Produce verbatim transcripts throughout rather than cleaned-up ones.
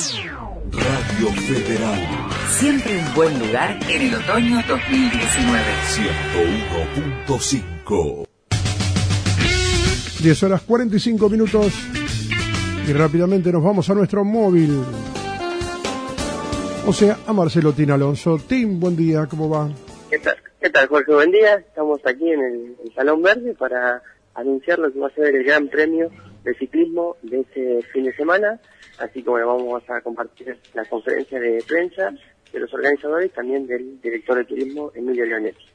Radio Federal. Siempre un buen lugar en el otoño dos mil diecinueve. ciento uno punto cinco. diez horas cuarenta y cinco minutos. Y rápidamente nos vamos a nuestro móvil. O sea, a Marcelo Tin Alonso. Tim, buen día, ¿cómo va? ¿Qué tal, ¿Qué tal Jorge? Buen día. Estamos aquí en el, el Salón Verde para anunciar lo que va a ser el Gran Premio de Ciclismo de este fin de semana. Así que bueno, vamos a compartir la conferencia de prensa de los organizadores y también del director de turismo, Emilio Leonetti.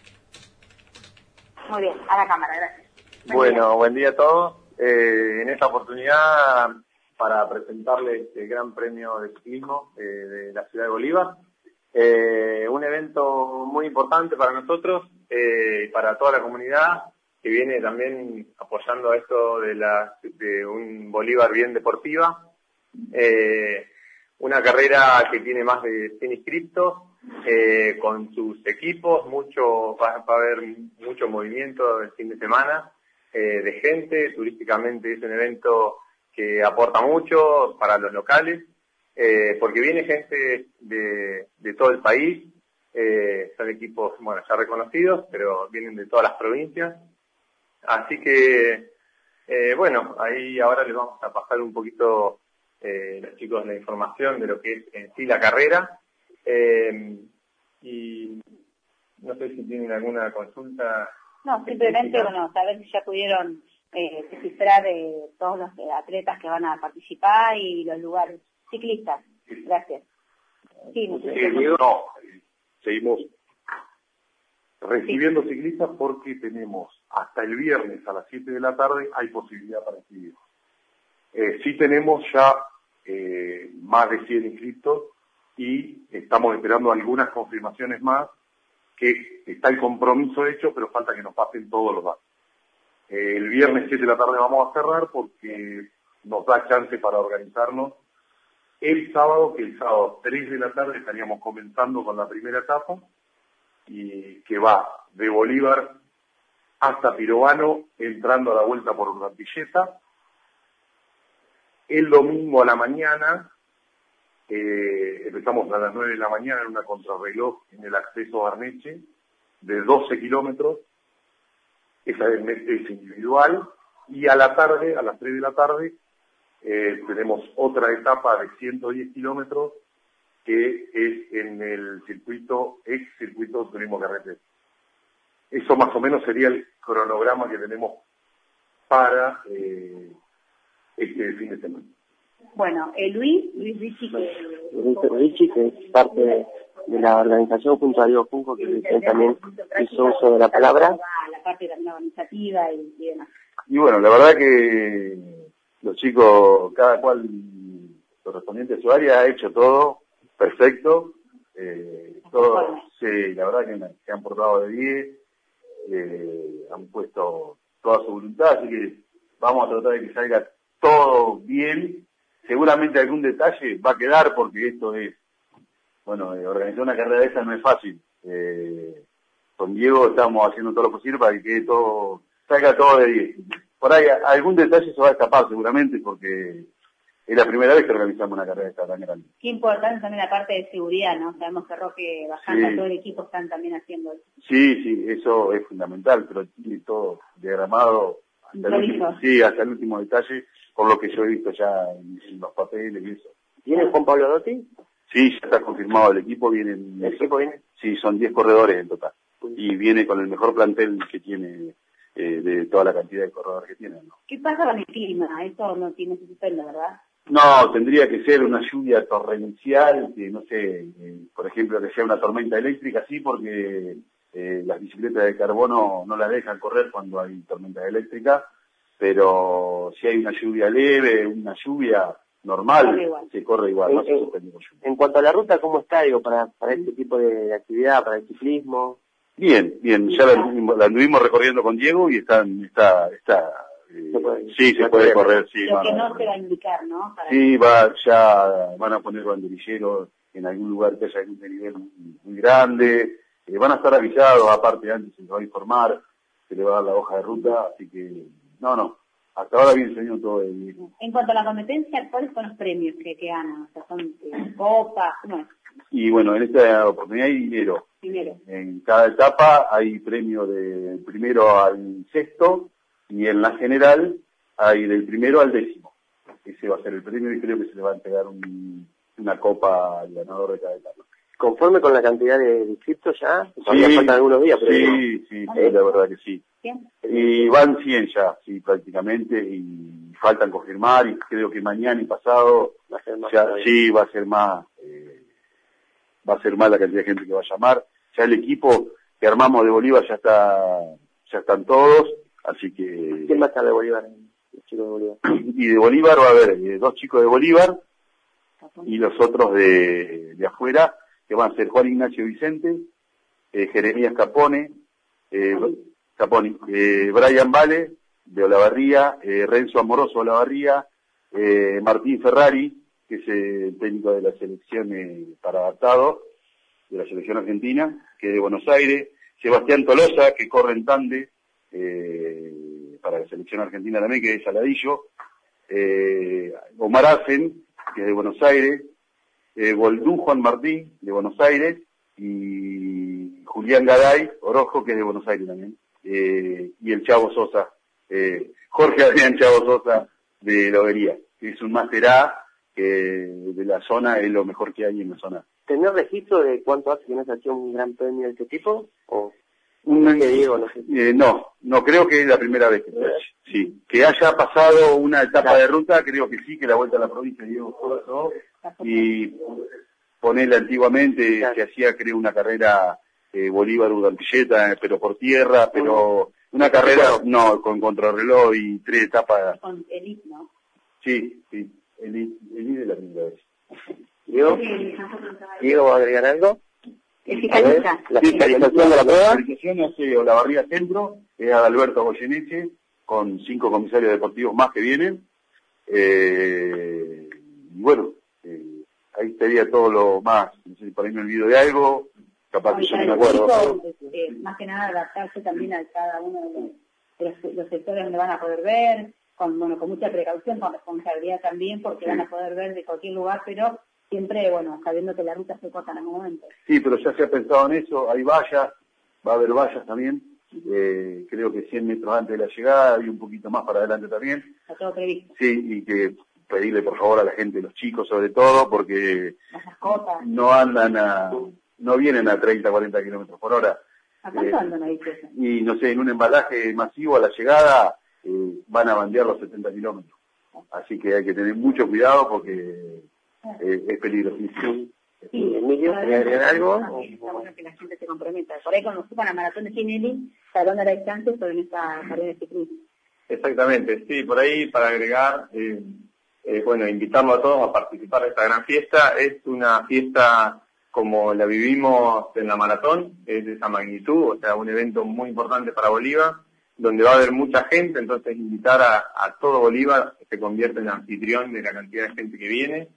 Muy bien, a la cámara, gracias. Buen bueno, día. Buen día a todos. Eh, en esta oportunidad, para presentarles el Gran Premio de Ciclismo eh, de la ciudad de Bolívar, eh, un evento muy importante para nosotros y eh, para toda la comunidad, que viene también apoyando a esto de, la, de un Bolívar bien deportiva. Eh, una carrera que tiene más de cien inscriptos, eh, con sus equipos, mucho va, va a haber mucho movimiento el fin de semana eh, de gente. Turísticamente es un evento que aporta mucho para los locales, eh, porque viene gente de, de todo el país, eh, son equipos, bueno, ya reconocidos, pero vienen de todas las provincias. Así que, eh, bueno, ahí ahora les vamos a pasar un poquito, eh, los chicos, la información de lo que es en sí la carrera. Eh, y no sé si tienen alguna consulta. No, simplemente, bueno, saber si ya pudieron eh, descifrar eh, todos los eh, atletas que van a participar y los lugares. Ciclistas, gracias. Sí, Eh, no, seguimos recibiendo sí. ciclistas porque tenemos hasta el viernes a las siete de la tarde hay posibilidad para inscribir. Eh, sí tenemos ya eh, más de cien inscritos y estamos esperando algunas confirmaciones más, que está el compromiso hecho, pero falta que nos pasen todos los datos. Eh, el viernes siete de la tarde vamos a cerrar porque nos da chance para organizarnos el sábado, que el sábado tres de la tarde estaríamos comenzando con la primera etapa, y que va de Bolívar hasta Pirovano, entrando a la vuelta por Urdapilleta. El domingo a la mañana, eh, empezamos a las nueve de la mañana en una contrarreloj en el acceso a Arneche, de doce kilómetros, esa es, es individual, y a la tarde, a las tres de la tarde, eh, tenemos otra etapa de ciento diez kilómetros, que es en el circuito, ex circuito Turismo Carretera. Eso más o menos sería el cronograma que tenemos para eh, este fin de semana. Bueno, eh, Luis, Luis Ricci, que... Luis Ricci, que es parte de, de la organización junto a Diego Junco, que también hizo uso de la palabra. La parte también organizativa y, y demás. Y bueno, la verdad que los chicos, cada cual correspondiente a su área, ha hecho todo perfecto, eh, todo, sí, la verdad que se han portado de diez, eh, han puesto toda su voluntad, así que vamos a tratar de que salga todo bien. Seguramente algún detalle va a quedar, porque esto es, bueno, eh, organizar una carrera de esa no es fácil. Eh, con Diego estamos haciendo todo lo posible para que quede todo, salga todo de diez. Por ahí algún detalle se va a escapar seguramente, porque es la primera vez que organizamos una carrera de esta tan grande. Qué importante también la parte de seguridad, ¿no? Sabemos que Roque Bajanda, sí. todo el equipo están también haciendo eso. Sí, sí, eso es fundamental, pero tiene todo diagramado hasta el último, sí, hasta el último detalle, por lo que yo he visto ya en, en los papeles y eso. ¿Viene Juan Pablo Dotti? Sí, ya está confirmado el equipo, vienen, ¿El equipo viene? Sí, son diez corredores en total. Y viene con el mejor plantel que tiene, eh, de toda la cantidad de corredores que tienen, ¿no? ¿Qué pasa con el clima? Eso no tiene su suspendo, ¿verdad? No, tendría que ser una lluvia torrencial, que no sé, eh, por ejemplo, que sea una tormenta eléctrica, sí, porque eh, las bicicletas de carbono no las dejan correr cuando hay tormenta eléctrica, pero si hay una lluvia leve, una lluvia normal, corre se corre igual, no se suspende por lluvia. En cuanto a la ruta, ¿cómo está, digo, para, para este tipo de, de actividad, para el ciclismo? Bien, bien, ya la, la anduvimos recorriendo con Diego y está, está, está eh, ¿Se puede? sí, se puede correr, sí. Lo que no se va a indicar, ¿no? Para sí, va, ya van a poner banderilleros en algún lugar que haya algún desnivel muy, muy grande, eh, van a estar avisados, aparte antes se les va a informar, se le va a dar la hoja de ruta, así que, no, no, hasta ahora viene saliendo todo el mismo. En cuanto a la competencia, ¿cuáles son los premios que, que ganan? O sea, ¿son eh, copas? ¿Cómo es? Y bueno, en esta oportunidad hay dinero. Dinero. En cada etapa hay premio del primero al sexto y en la general hay del primero al décimo. Ese va a ser el premio y creo que se le va a entregar un, una copa al ganador de cada etapa. ¿Conforme con la cantidad de inscriptos ya? Sí, Todavía faltan algunos días, pero... Sí, sí, sí, la verdad que sí. ¿Cien? Y van cien ya, sí, prácticamente, y faltan confirmar, y creo que mañana y pasado, Va a ser más ya, todavía. sí, va a ser más, eh, va a ser más la cantidad de gente que va a llamar. Ya el equipo que armamos de Bolívar ya está, ya están todos, así que... ¿Quién más está de Bolívar? El chico de Bolívar. Y de Bolívar va a haber eh, dos chicos de Bolívar, y los otros de, de afuera, que van a ser Juan Ignacio Vicente, eh, Jeremías Capone, eh, Caponi, eh, Brian Vale, de Olavarría, eh, Renzo Amoroso, Olavarría, eh, Martín Ferrari, que es el técnico de la selección eh, para adaptado, de la selección argentina, que es de Buenos Aires, Sebastián Tolosa, que corre en Tande, eh, para la selección argentina también, que es Saladillo, eh, Omar Asen, que es de Buenos Aires, eh, Boldú Juan Martín, de Buenos Aires, y Julián Garay, Orojo, que es de Buenos Aires también. Eh, y el Chavo Sosa, eh, Jorge Adrián Chavo Sosa de Lobería, que es un máster A, que de la zona es lo mejor que hay en la zona. ¿Tenés registro de cuánto hace que no se hacía un gran premio de este tipo? ¿O Un, que Diego, no sé? Eh, no, no creo que es la primera vez que se hace. Sí, que haya pasado una etapa de ruta, creo que sí, que la vuelta a la provincia de Diego pasó, y ponerle antiguamente, Claro. que hacía creo una carrera eh, Bolívar Urdampilleta, pero por tierra, pero una carrera, no, con contrarreloj y tres etapas. Con Elite, ¿no? Sí, sí, el I de la primera vez. ¿Diego? ¿Diego va a agregar algo? El A ver, fiscalista. la fiscalización de la prueba. La fiscalización hace Olavarría Centro, es Adalberto Goyeneche, con cinco comisarios deportivos más que vienen. Eh, y bueno, eh, ahí estaría todo lo más, no sé si por ahí me olvido de algo, capaz que yo no me acuerdo. Eh, más que nada adaptarse también a cada uno de los, de los, los sectores donde van a poder ver, con bueno con mucha precaución, con responsabilidad también, porque Sí. van a poder ver de cualquier lugar, pero siempre, bueno, sabiendo que la ruta se corta en algún momento. Sí, pero ya se ha pensado en eso, hay vallas, va a haber vallas también, eh, creo que cien metros antes de la llegada y un poquito más para adelante también. Está todo previsto. Sí, y que pedirle por favor a la gente, los chicos sobre todo, porque Las mascotas. no andan a, no vienen a treinta, cuarenta kilómetros por hora. ¿A cuánto Eh, andan ahí, César? Y no sé, en un embalaje masivo a la llegada eh, van a bandear los setenta kilómetros. Así que hay que tener mucho cuidado porque eh, es peligrosísimo. Sí, Emilio, ¿quería agregar algo? Está bueno que la gente se comprometa. Por ahí cuando suban a maratón de Tinelli, sabrán de la distancia sobre en esta carrera de ciclismo. Exactamente, sí, por ahí para agregar, eh, eh, bueno, invitarlo a todos a participar de esta gran fiesta. Es una fiesta como la vivimos en la maratón, es de esa magnitud, o sea, un evento muy importante para Bolívar, donde va a haber mucha gente, entonces invitar a, a todo Bolívar que se convierte en anfitrión de la cantidad de gente que viene.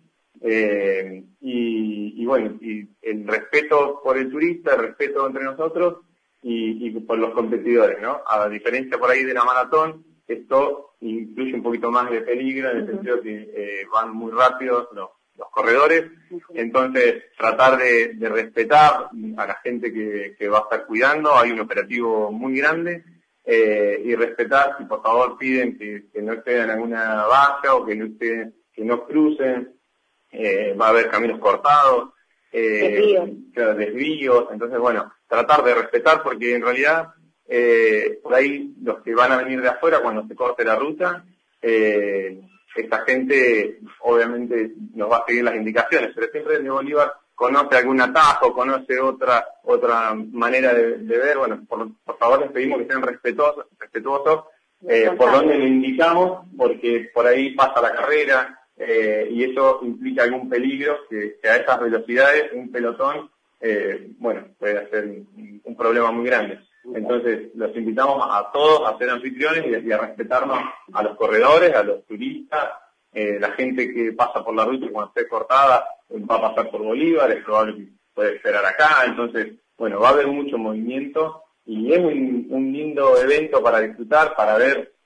Eh, y, y bueno, y el respeto por el turista, el respeto entre nosotros y, y por los competidores, ¿no? A diferencia por ahí de la maratón, esto incluye un poquito más de peligro en el sentido que eh, van muy rápidos los, los corredores, entonces tratar de, de respetar a la gente que, que va a estar cuidando, hay un operativo muy grande, eh, y respetar, si por favor piden que, que no estén en alguna valla o que no estén, que no crucen. Eh, va a haber caminos cortados, eh, Desvíos. claro, desvíos, entonces bueno, tratar de respetar porque en realidad eh, por ahí los que van a venir de afuera cuando se corte la ruta, eh, esta gente obviamente nos va a seguir las indicaciones, pero siempre desde Bolívar conoce algún atajo, conoce otra otra manera de, de ver, bueno, por, por favor les pedimos que sean respetuosos, respetuosos eh, por donde le indicamos, porque por ahí pasa la carrera, Eh, y eso implica algún peligro que, que a esas velocidades un pelotón, eh, bueno, puede hacer un, un problema muy grande. Entonces, los invitamos a todos a ser anfitriones y, y a respetarnos a los corredores, a los turistas, eh, la gente que pasa por la ruta cuando esté cortada va a pasar por Bolívar, es probable que puede esperar acá, entonces, bueno, va a haber mucho movimiento y es un, un lindo evento para disfrutar, para ver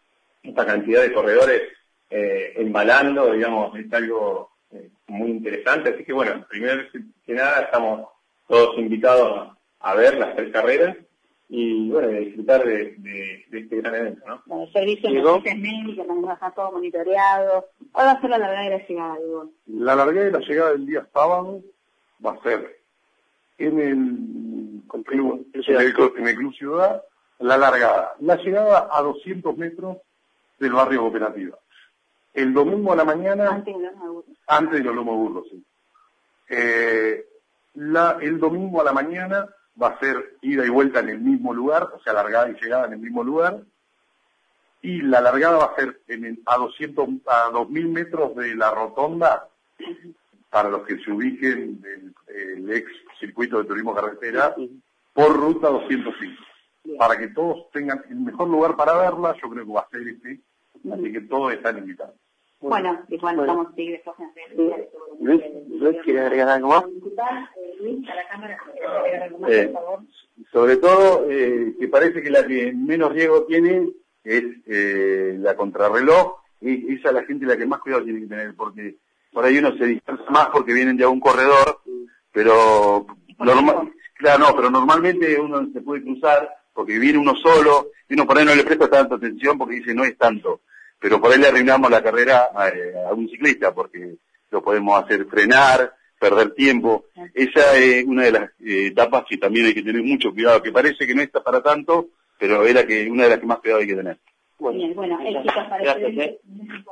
esta cantidad de corredores eh, embalando, digamos, es algo eh, muy interesante. Así que bueno, primero que nada estamos todos invitados a ver las tres carreras y bueno, de disfrutar de, de, de este gran evento, ¿no? Bueno, el servicio de emergencias médicas también va a estar todo monitoreado. Hoy va a ser la largada y la llegada, digo. La largada y la llegada del día sábado va a ser en el club, en el, en el Club Ciudad, la largada. La llegada a doscientos metros del barrio Cooperativa. El domingo a la mañana, Antes de los burros. antes de los lomos burros, sí. Eh, la, el domingo a la mañana va a ser ida y vuelta en el mismo lugar, o sea, largada y llegada en el mismo lugar, y la largada va a ser en el, a doscientos, a dos mil metros de la rotonda, para los que se ubiquen del el ex circuito de turismo carretera, por ruta doscientos cinco. Para que todos tengan el mejor lugar para verla, yo creo que va a ser este, así que todos están invitados. Bueno, igual Bueno. estamos seguir después en Luis, Luis, ¿quiere agregar algo más? Luis, a la cámara, ¿quiere agregar algo más, Eh, por favor? Sobre todo, eh, que parece que la que menos riesgo tiene es eh, la contrarreloj, y esa es la gente la que más cuidado tiene que tener, porque por ahí uno se dispersa más porque vienen ya un corredor, pero normal, claro, no, pero normalmente uno se puede cruzar porque viene uno solo, y uno por ahí no le presta tanta atención porque dice no es tanto, pero por ahí le arruinamos la carrera a, a un ciclista porque lo podemos hacer frenar, perder tiempo. Esa es una de las eh, etapas que también hay que tener mucho cuidado, que parece que no está para tanto, pero es la que, una de las que más cuidado hay que tener. Bien, bueno, éxitos para Gracias, ustedes. eh.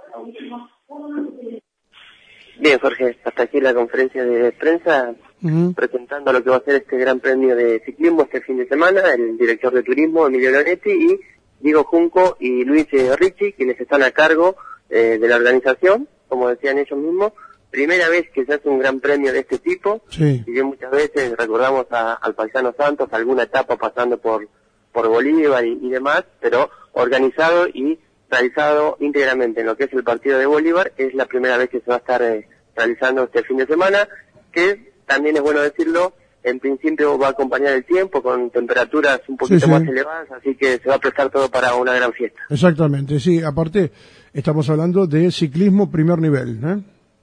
Bien, Jorge, hasta aquí la conferencia de prensa Ujú. presentando lo que va a ser este gran premio de ciclismo este fin de semana, el director de turismo, Emilio Loretti, y Diego Junco y Luis eh, Ricci, quienes están a cargo eh, de la organización, como decían ellos mismos. Primera vez que se hace un gran premio de este tipo, Sí. y bien muchas veces recordamos a, al paisano Santos, alguna etapa pasando por, por Bolívar y, y demás, pero organizado y realizado íntegramente en lo que es el partido de Bolívar, es la primera vez que se va a estar eh, realizando este fin de semana, que también es bueno decirlo, en principio va a acompañar el tiempo con temperaturas un poquito Sí, sí. más elevadas, así que se va a prestar todo para una gran fiesta. Exactamente, sí. Aparte, estamos hablando de ciclismo primer nivel, ¿eh?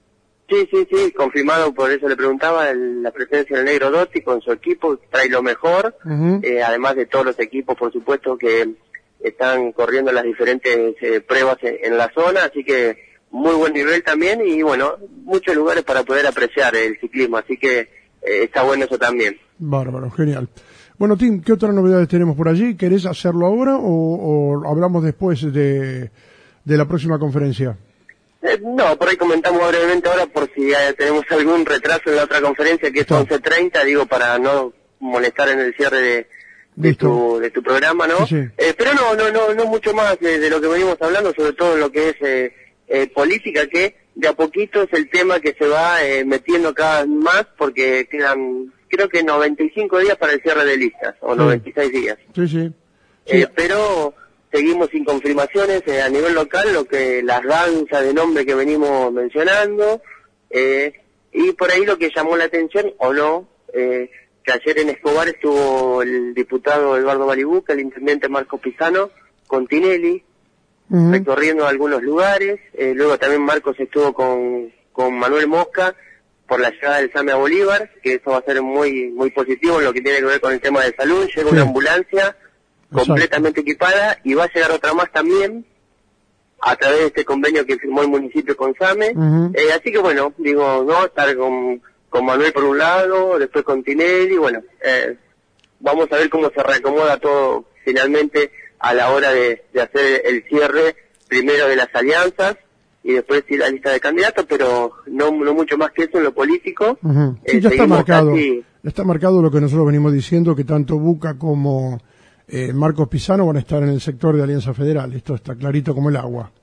Sí, sí, sí, confirmado, por eso le preguntaba, el- la presencia del Negro Dotti con su equipo, trae lo mejor, Ujú. eh, además de todos los equipos, por supuesto, que están corriendo las diferentes eh, pruebas en, en la zona, así que muy buen nivel también y bueno, muchos lugares para poder apreciar el ciclismo, así que eh, está bueno eso también. Bárbaro, genial. Bueno, Tim, ¿qué otras novedades tenemos por allí? ¿Querés hacerlo ahora o, o hablamos después de, de la próxima conferencia? Eh, no, por ahí comentamos brevemente ahora por si eh, tenemos algún retraso en la otra conferencia que es Está. once treinta, digo, para no molestar en el cierre de, de, Listo. tu, de tu programa, ¿no? Sí, sí. Eh, pero no, no, no, no mucho más de, de lo que venimos hablando, sobre todo en lo que es eh, eh, política, que de a poquito es el tema que se va eh, metiendo cada vez más, porque quedan, creo que noventa y cinco días para el cierre de listas, o Sí. noventa y seis días. Sí, sí. Sí, Eh, pero seguimos sin confirmaciones eh, a nivel local, lo que las danzas de nombre que venimos mencionando, eh, y por ahí lo que llamó la atención, o no, eh, que ayer en Escobar estuvo el diputado Eduardo Balibuca, el intendente Marcos Pisano, con Tinelli, Ujú. recorriendo algunos lugares, eh, luego también Marcos estuvo con, con Manuel Mosca por la llegada del SAME a Bolívar, que eso va a ser muy muy positivo en lo que tiene que ver con el tema de salud, llega Sí. una ambulancia Exacto. completamente equipada y va a llegar otra más también a través de este convenio que firmó el municipio con SAME. Ujú. Eh, así que bueno, digo, no, estar con, con Manuel por un lado, después con Tinelli, bueno, eh, vamos a ver cómo se reacomoda todo finalmente a la hora de, de hacer el cierre primero de las alianzas y después sí la lista de candidatos, pero no, no mucho más que eso en lo político. Ujú. Sí, Eh, ya está seguimos marcado. casi- Ya está marcado lo que nosotros venimos diciendo, que tanto Buca como eh, Marcos Pisano van a estar en el sector de Alianza Federal. Esto está clarito como el agua.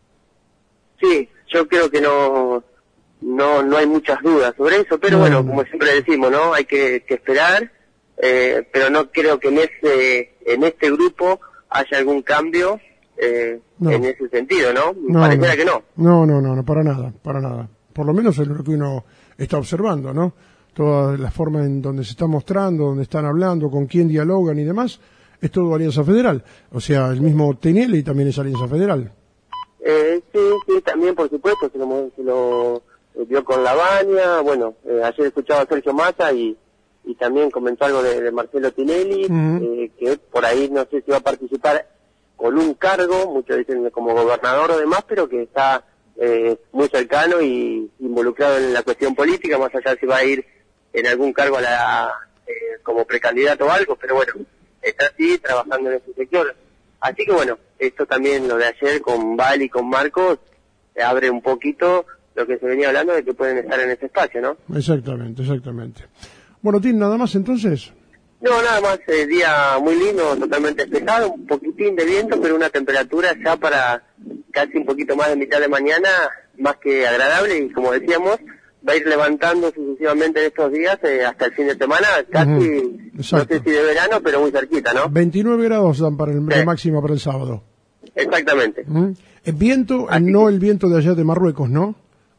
Sí, yo creo que no no no hay muchas dudas sobre eso, pero No, bueno, no. como siempre decimos, ¿no? Hay que, que esperar, eh, pero no creo que en ese en este grupo haya algún cambio eh, No. en ese sentido, ¿no? No, Pareciera no. que no. No, no, no, no, para nada, para nada. Por lo menos es lo que uno está observando, ¿no? Toda la forma en donde se está mostrando, donde están hablando, con quién dialogan y demás, es todo Alianza Federal. O sea, el mismo Tinelli también es Alianza Federal. Eh, sí, sí, también por supuesto, se lo, se lo eh, vio con Lavagna, bueno, eh, ayer escuchaba a Sergio Massa y, y también comentó algo de, de Marcelo Tinelli, uh-huh. eh, que por ahí no sé si va a participar con un cargo, muchos dicen como gobernador o demás, pero que está eh, muy cercano y involucrado en la cuestión política, más allá de si va a ir en algún cargo a la, eh, como precandidato o algo, pero bueno, está así trabajando en ese sector. Así que bueno, esto también, lo de ayer con Val y con Marcos, eh, abre un poquito lo que se venía hablando de que pueden estar en ese espacio, ¿no? Exactamente, exactamente. Bueno, Tim, ¿nada más entonces? No, nada más, eh, día muy lindo, totalmente despejado, un poquitín de viento, pero una temperatura ya para casi un poquito más de mitad de mañana, más que agradable, y como decíamos, va a ir levantando sucesivamente en estos días eh, hasta el fin de semana, casi, uh-huh. No sé si de verano, pero muy cerquita, ¿no? veintinueve grados dan para el, sí. de máxima para el sábado. Exactamente. Uh-huh. El viento, Así no que... el viento de allá de Marruecos, ¿no?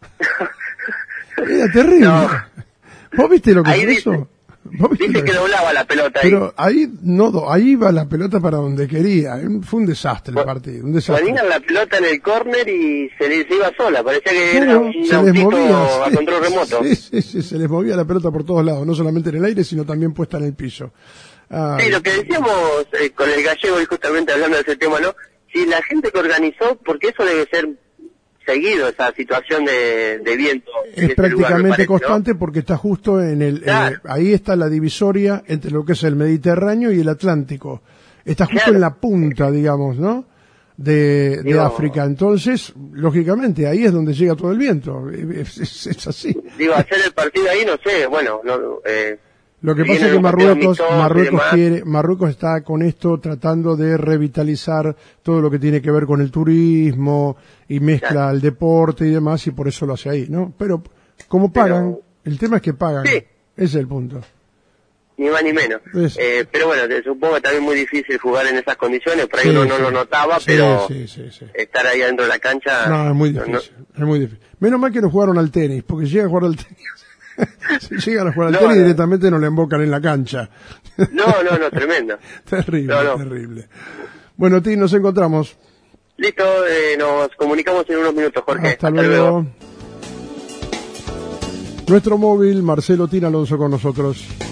Era terrible. No. ¿Vos viste lo que Ahí es dice, eso? Dice que doblaba la pelota ahí. Pero ahí no, ahí iba la pelota para donde quería. Fue un desastre el partido, un desastre. Ponían la pelota en el córner y se les iba sola, parecía que claro, era un se les movía, a sí, control remoto. Sí, sí, sí, se les movía la pelota por todos lados, no solamente en el aire, sino también puesta en el piso. Ah, sí, lo que decíamos eh, con el gallego y justamente hablando de ese tema, ¿no? Si la gente que organizó, porque eso debe ser seguido, esa situación de, de viento. Es prácticamente lugar, parece, constante, ¿no? Porque está justo en el, claro. eh, ahí está la divisoria entre lo que es el Mediterráneo y el Atlántico. Está justo claro. en la punta, digamos, ¿no? De, digo, de África. Entonces, lógicamente, ahí es donde llega todo el viento. Es, es, es así. Digo, hacer el partido ahí, no sé, bueno, no, eh, Lo que pasa es que Marruecos, Marruecos quiere, Marruecos está con esto tratando de revitalizar todo lo que tiene que ver con el turismo y mezcla claro. el deporte y demás, y por eso lo hace ahí, ¿no? Pero como pagan, pero, el tema es que pagan, sí. Ese es el punto. Ni más ni menos. Eh, pero bueno, te supongo que también es muy difícil jugar en esas condiciones, por ahí sí, uno no sí. lo notaba, sí, pero sí, sí, sí. estar ahí adentro de la cancha... No, es muy difícil, no, es muy difícil. Menos mal que no jugaron al tenis, porque si llegan a jugar al tenis... si llegan a jugar al no, tenis, no. directamente no le embocan en la cancha. No, no, no, tremendo. terrible, no, no. terrible. Bueno, Tim, nos encontramos. Listo, eh, nos comunicamos en unos minutos, Jorge. Hasta, Hasta luego. luego. Nuestro móvil, Marcelo Tin Alonso con nosotros.